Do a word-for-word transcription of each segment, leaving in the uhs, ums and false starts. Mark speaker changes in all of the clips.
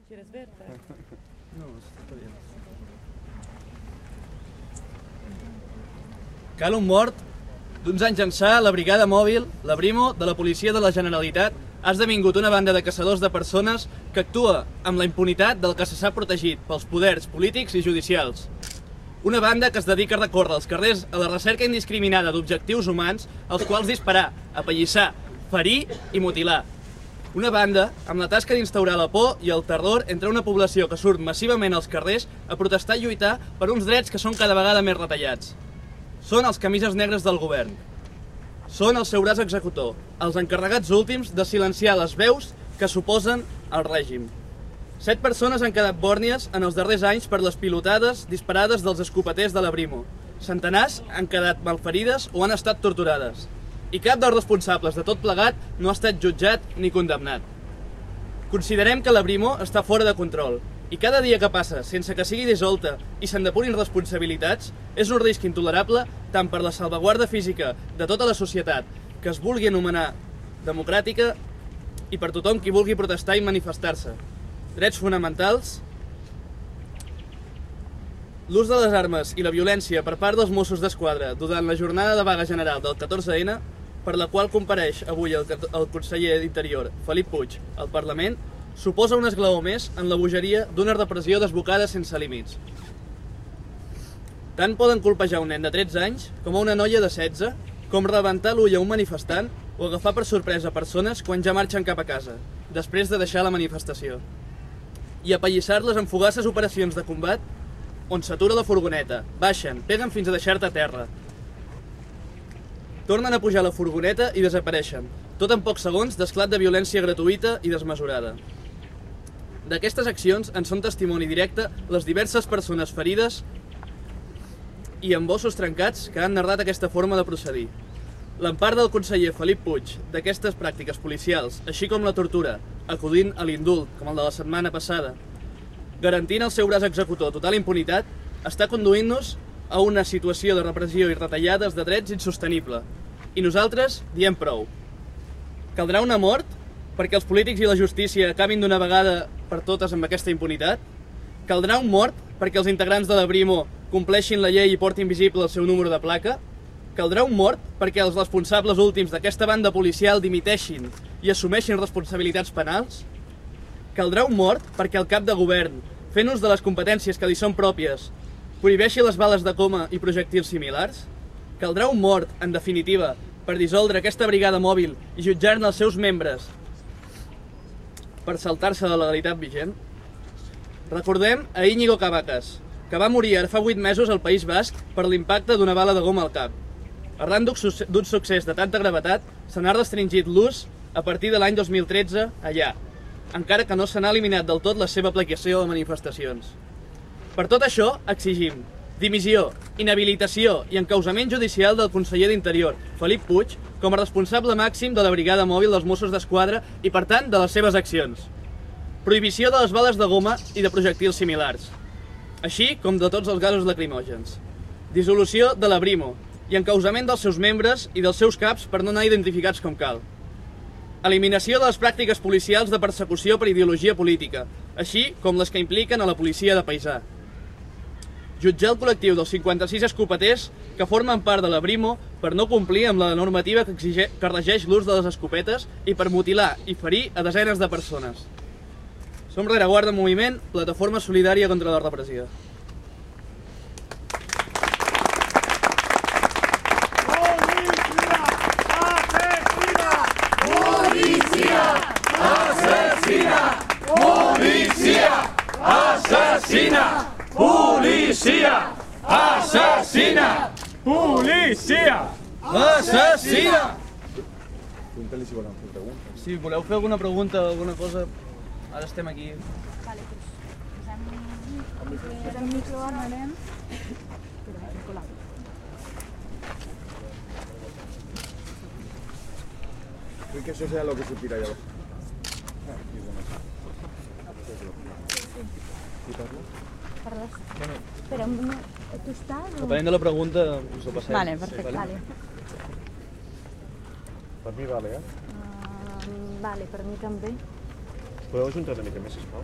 Speaker 1: ¿Quieres verte?
Speaker 2: No, está bien. Cal un mort d'uns anys ençà, la brigada mòbil, la Brimo, de la policia de la Generalitat, ha esdevingut una banda de caçadors de persones que actua amb la impunitat del que se s'ha protegit pels poders polítics i judicials. Una banda que es dedica a recórrer als carrers a la recerca indiscriminada d'objectius humans als quals disparar, apallissar, ferir i mutilar. Una banda amb la tasca d'instaurar la por i el terror entre una població que surt massivament als carrers a protestar i lluitar per uns drets que són cada vegada més retallats. Són els camises negres del govern. Són el seu braç executor, els encarregats últims de silenciar les veus que s'oposen al règim. Set persones han quedat bòrnies en els darrers anys per les pilotades disparades dels escopeters de la Brimo. Centenars han quedat malferides o han estat torturades. I cap dels responsables de tot plegat no ha estat jutjat ni condemnat. Considerem que la Brimo està fora de control i cada dia que passa sense que sigui dissolta i se'n depurin responsabilitats és un risc intolerable tant per la salvaguarda física de tota la societat que es vulgui anomenar democràtica i per tothom qui vulgui protestar i manifestar-se. Drets fonamentals, l'ús de les armes i la violència per part dels Mossos d'Esquadra durant la jornada de vaga general del catorze ene, per la qual compareix avui el, el conseller d'Interior, Felip Puig, al Parlament, suposa un esglaó més en la bogeria d'una repressió desbocada sense límits. Tant poden colpejar un nen de tretze anys com a una noia de setze, com rebentar l'ull a un manifestant o agafar per sorpresa persones quan ja marxen cap a casa, després de deixar la manifestació. I apallissar-les en fugaces operacions de combat on s'atura la furgoneta, baixen, peguen fins a deixar-te a terra. Tornen a pujar a la furgoneta i desapareixen, tot en pocs segons d'esclat de violència gratuïta i desmesurada. D'aquestes accions en són testimoni directe les diverses persones ferides i amb ossos trencats que han narrat aquesta forma de procedir. L'empart del conseller Felip Puig d'aquestes pràctiques policials, així com la tortura, acudint a l'indult, com el de la setmana passada, garantint el seu braç executor total impunitat, està conduint-nos a una situació de repressió i retallades de drets insostenible. I nosaltres diem prou. Caldrà una mort perquè els polítics i la justícia acabin d'una vegada per totes amb aquesta impunitat? Caldrà un mort perquè els integrants de la Brimo compleixin la llei i portin visible el seu número de placa? Caldrà un mort perquè els responsables últims d'aquesta banda policial dimiteixin i assumeixin responsabilitats penals? Caldrà un mort perquè el cap de govern, fent ús de les competències que li són pròpies, prohibeixi les bales de coma i projectils similars? Caldrà un mort, en definitiva, per dissoldre aquesta brigada mòbil i jutjar-ne els seus membres per saltar-se la legalitat vigent? Recordem a Íñigo Cabacas, que va morir ara fa vuit mesos al País Basc per l'impacte d'una bala de goma al cap. Arran d'un succés de tanta gravetat, se n'ha restringit l'ús a partir de l'any dos mil tretze allà, encara que no se n'ha eliminat del tot la seva aplicació a manifestacions. Per tot això, exigim dimissió, inhabilitació i encausament judicial del conseller d'Interior, Felip Puig, com a responsable màxim de la brigada mòbil dels Mossos d'Esquadra i, per tant, de les seves accions. Prohibició de les bales de goma i de projectils similars, així com de tots els gasos lacrimògens. Dissolució de la Brimo i encausament dels seus membres i dels seus caps per no anar identificats com cal. Eliminació de les pràctiques policials de persecució per ideologia política, així com les que impliquen a la policia de paisà. Jutjar el col·lectiu dels cinquanta-sis escopeters que formen part de la Brimo per no complir amb la normativa que, exige, que regeix l'ús de les escopetes i per mutilar i ferir a desenes de persones. Som Rereguarda Moviment, plataforma solidària contra la repressió.
Speaker 3: Policia! Assassina! Policia! Assassina! Policia! Assassina! Policia! Assassina!
Speaker 2: Pregunta'li si volen fer preguntes. Si voleu fer alguna pregunta o alguna cosa, ara estem aquí.
Speaker 4: Vale, doncs posem el micro, anem.
Speaker 5: Creo que eso sea lo que se tira allá abajo.
Speaker 4: Perdó. Espera, tu estàs?
Speaker 2: Depenent de la pregunta, us ho passem.
Speaker 4: Vale, perfecte. Vale.
Speaker 5: Per mi vale, eh?
Speaker 4: Uh, vale, per mi també.
Speaker 5: Podeu ajuntar una mica més, sisplau?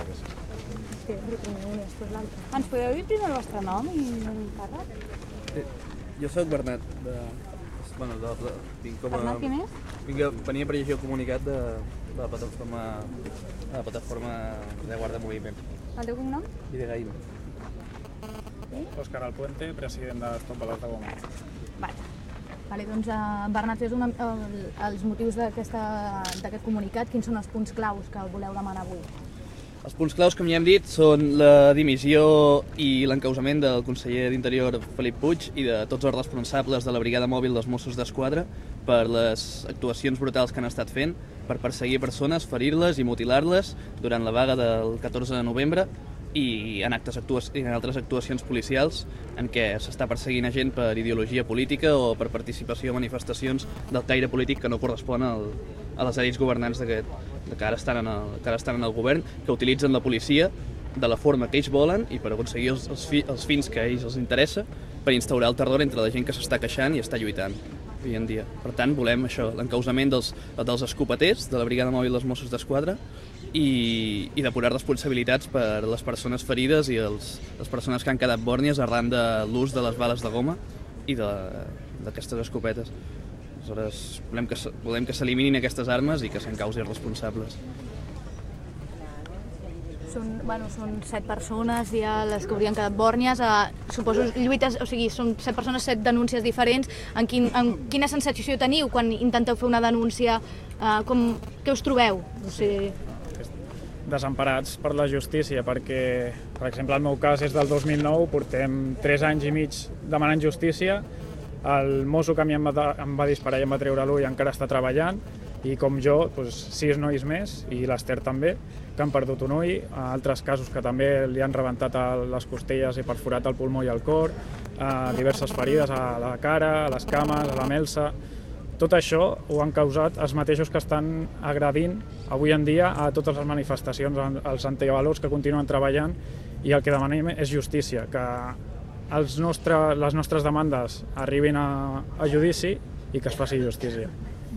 Speaker 4: Ens podeu dir primer el vostre nom i el càrrec?
Speaker 2: Jo soc Bernat, de... Bueno, de, de, vinc com a...
Speaker 4: Bernat, què més?
Speaker 2: Vinc a, venia per llegir el comunicat de, de la plataforma, de la plataforma de Guarda Moviment.
Speaker 4: El teu cognom?
Speaker 2: Videgaim.
Speaker 1: Òscar Alpuente, president de Stop Bales de Goma.
Speaker 4: Vale. Vale, doncs, uh, Bernat, és una, el, els motius d'aquest comunicat. Quins són els punts claus que voleu demanar avui?
Speaker 2: Els punts claus, com ja hem dit, són la dimissió i l'encausament del conseller d'Interior Felip Puig i de tots els responsables de la brigada mòbil dels Mossos d'Esquadra per les actuacions brutals que han estat fent per perseguir persones, ferir-les i mutilar-les durant la vaga del catorze de novembre i en, actes actua en altres actuacions policials en què s'està perseguint a gent per ideologia política o per participació a manifestacions del caire polític que no correspon al, a les elits governants d'aquest que ara estan en el, que ara estan en el govern, que utilitzen la policia de la forma que ells volen i per aconseguir els, els, fi, els fins que a ells els interessa per instaurar el terror entre la gent que s'està queixant i està lluitant avui en dia. Per tant, volem això, l'encausament dels, dels escopeters de la brigada mòbil dels Mossos d'Esquadra i, i depurar responsabilitats per les persones ferides i els, les persones que han quedat bòrnies arran de l'ús de les bales de goma i d'aquestes escopetes. Aleshores, volem que, volem que s'eliminin aquestes armes i que s'encausi els responsables.
Speaker 4: Són, bueno, són set persones ja les que haurien quedat bòrnies. Eh, suposo lluites, o sigui, són set persones, set denúncies diferents. En, quin, en quina sensació teniu quan intenteu fer una denúncia? Eh, com, què us trobeu? O sigui...
Speaker 1: Desemparats per la justícia, perquè, per exemple, el meu cas és del dos mil nou, portem tres anys i mig demanant justícia. El mosso que a mi em va, em va disparar i em va treure l'ull encara està treballant i com jo, doncs, sis nois més i l'Ester també, que han perdut un ull, altres casos que també li han rebentat a les costelles i perforat el pulmó i el cor, diverses ferides a la cara, a les cames, a la melsa. Tot això ho han causat els mateixos que estan agredint avui en dia a totes les manifestacions, els antivalors que continuen treballant i el que demanem és justícia, que els nostre, les nostres demandes arribin a, a judici i que es faci justícia.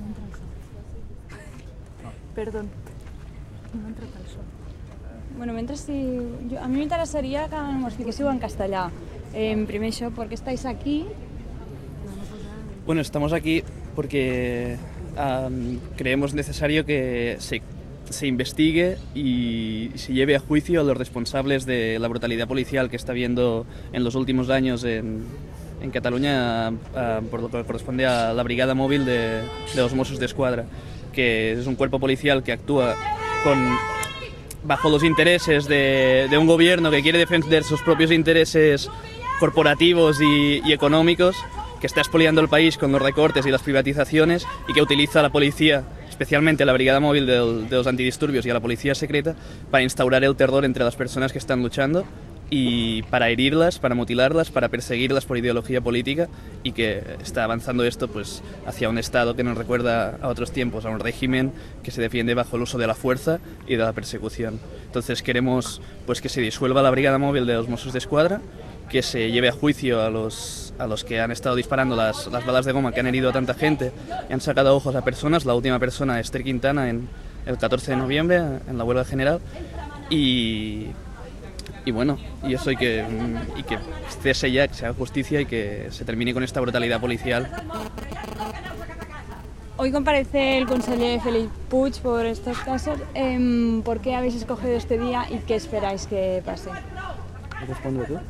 Speaker 4: Perdó, no ha entrat el so.
Speaker 6: Bueno, mentre si... Jo, a mi m'interessaria que m'ho expliquéssiu en castellà. Eh, primer això, ¿por qué estáis aquí?
Speaker 2: Bueno, estamos aquí porque um, creemos necesario que se se investigue y se lleve a juicio a los responsables de la brutalidad policial que está habiendo en los últimos años en, en Cataluña, uh, por lo que corresponde a la brigada móvil de, de los Mossos d'Esquadra, que es un cuerpo policial que actúa con, bajo los intereses de, de un gobierno que quiere defender sus propios intereses corporativos y, y económicos, que está expoliando el país con los recortes y las privatizaciones y que utiliza a la policía, especialmente a la brigada móvil de, de los antidisturbios y a la policía secreta, para instaurar el terror entre las personas que están luchando y para herirlas, para mutilarlas, para perseguirlas por ideología política, y que está avanzando esto pues hacia un Estado que nos recuerda a otros tiempos, a un régimen que se defiende bajo el uso de la fuerza y de la persecución. Entonces queremos pues que se disuelva la brigada móvil de los Mossos d'Esquadra, que se lleve a juicio a los, a los que han estado disparando las, las balas de goma que han herido a tanta gente y han sacado ojos a personas. La última persona, Esther Quintana, en el catorce de noviembre, en la huelga general. Y, y bueno, y eso, y que, y que cese ya, que se haga justicia y que se termine con esta brutalidad policial.
Speaker 6: Hoy comparece el conseller Felip Puig por estos casos. Eh, ¿Por qué habéis escogido este día y qué esperáis que pase?
Speaker 2: ¿Respondo tú?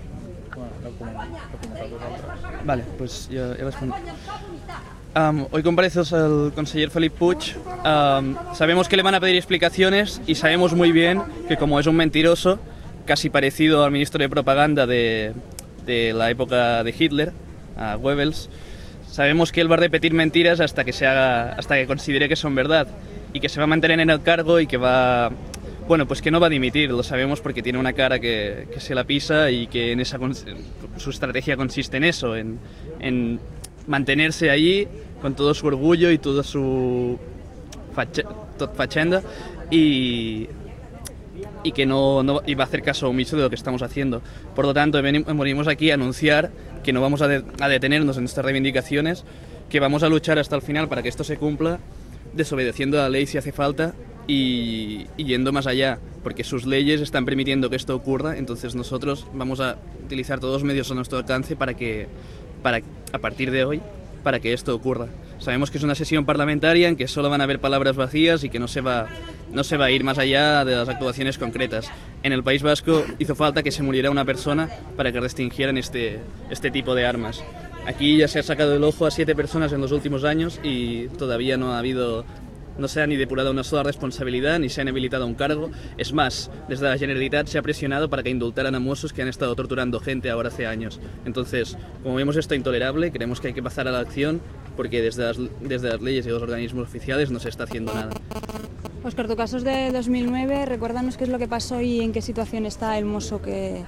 Speaker 2: Vale, pues yo, yo respondo. Um, hoy comparece el conseller Felip Puig. Um, sabemos que le van a pedir explicaciones y sabemos muy bien que, como es un mentiroso, casi parecido al ministro de propaganda de, de la época de Hitler, a Goebbels, sabemos que él va a repetir mentiras hasta que, se haga, hasta que considere que son verdad y que se va a mantener en el cargo y que va... Bueno, pues que no va a dimitir, lo sabemos porque tiene una cara que, que se la pisa y que en esa, su estrategia consiste en eso, en, en mantenerse allí con todo su orgullo y toda su fachenda y, y que no, no iba a hacer caso omiso de lo que estamos haciendo. Por lo tanto, venimos aquí a anunciar que no vamos a, de, a detenernos en estas reivindicaciones, que vamos a luchar hasta el final para que esto se cumpla, desobedeciendo la ley si hace falta y, y yendo más allá, porque sus leyes están permitiendo que esto ocurra. Entonces nosotros vamos a utilizar todos los medios a nuestro alcance para que, para, a partir de hoy, para que esto ocurra. Sabemos que es una sesión parlamentaria en que solo van a haber palabras vacías y que no se va, no se va a ir más allá de las actuaciones concretas. En el País Vasco hizo falta que se muriera una persona para que restringieran este, este tipo de armas. Aquí ya se ha sacado el ojo a siete personas en los últimos años y todavía no ha habido, no se ha ni depurado una sola responsabilidad ni se ha inhabilitado un cargo. Es más, desde la Generalitat se ha presionado para que indultaran a mozos que han estado torturando gente ahora hace años. Entonces, como vemos esto intolerable, creemos que hay que pasar a la acción porque desde las, desde las leyes y los organismos oficiales no se está haciendo nada.
Speaker 6: Óscar, tu caso es de dos mil nueve, recuérdanos qué es lo que pasó y en qué situación está el mozo que,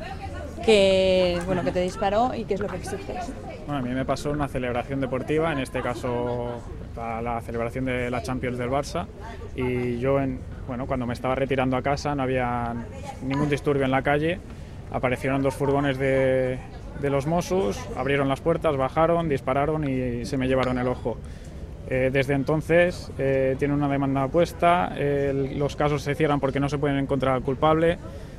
Speaker 6: que, bueno, que te disparó y qué es lo que exiges.
Speaker 1: Bueno, a mí me pasó una celebración deportiva, en este caso la celebración de la Champions del Barça, y yo, en, bueno, cuando me estaba retirando a casa no había ningún disturbio en la calle, aparecieron dos furgones de, de los Mossos, abrieron las puertas, bajaron, dispararon y se me llevaron el ojo. Eh, desde entonces eh, tiene una demanda puesta, eh, los casos se cierran porque no se pueden encontrar al culpable.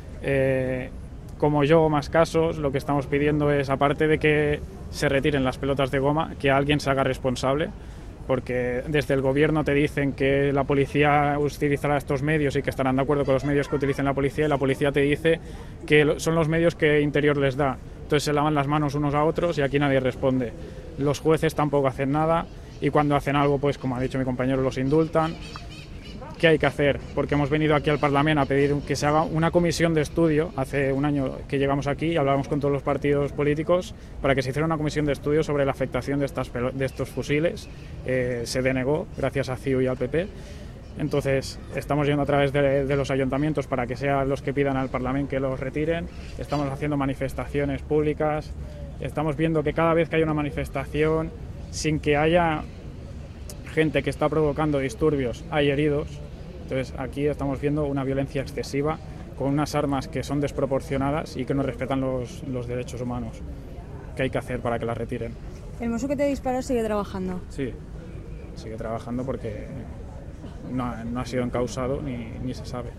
Speaker 1: Eh, como yo, más casos, lo que estamos pidiendo es, aparte de que se retiren las pelotas de goma, que alguien se haga responsable, porque desde el gobierno te dicen que la policía utilizará estos medios y que estarán de acuerdo con los medios que utilicen la policía, y la policía te dice que son los medios que Interior les da. Entonces se lavan las manos unos a otros y aquí nadie responde. Los jueces tampoco hacen nada y cuando hacen algo, pues como ha dicho mi compañero, los indultan. ¿Qué hay que hacer? Porque hemos venido aquí al Parlamento a pedir que se haga una comisión de estudio. Hace un año que llegamos aquí y hablábamos con todos los partidos políticos para que se hiciera una comisión de estudio sobre la afectación de, estas, de estos fusiles. Eh, se denegó gracias a C I U y al P P. Entonces estamos yendo a través de, de los ayuntamientos para que sean los que pidan al Parlamento que los retiren. Estamos haciendo manifestaciones públicas. Estamos viendo que cada vez que hay una manifestación, sin que haya gente que está provocando disturbios, hay heridos. Entonces aquí estamos viendo una violencia excesiva con unas armas que son desproporcionadas y que no respetan los, los derechos humanos. ¿Qué hay que hacer para que las retiren?
Speaker 6: ¿El mozo que te disparó sigue trabajando?
Speaker 1: Sí, sigue trabajando porque no, ha- no ha sido encausado ni, ni se sabe.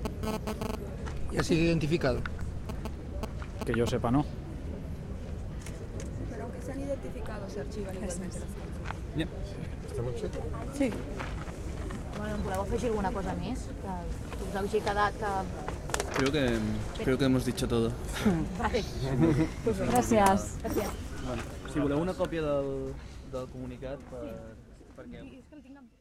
Speaker 7: ¿Y ha sido identificado?
Speaker 1: Que yo sepa, no.
Speaker 8: Però aunque s'han identificat, s'arxiven igualment.
Speaker 2: Ja.
Speaker 6: Sí.
Speaker 4: Bueno, em voleu afegir alguna cosa més? Que us heu així quedat que...
Speaker 2: Creo que, creo que hemos dicho todo.
Speaker 4: Vale.
Speaker 6: Gràcies.
Speaker 4: Gràcies.
Speaker 2: Bueno, si voleu una còpia del, del comunicat per, perquè...
Speaker 4: És que el tinc...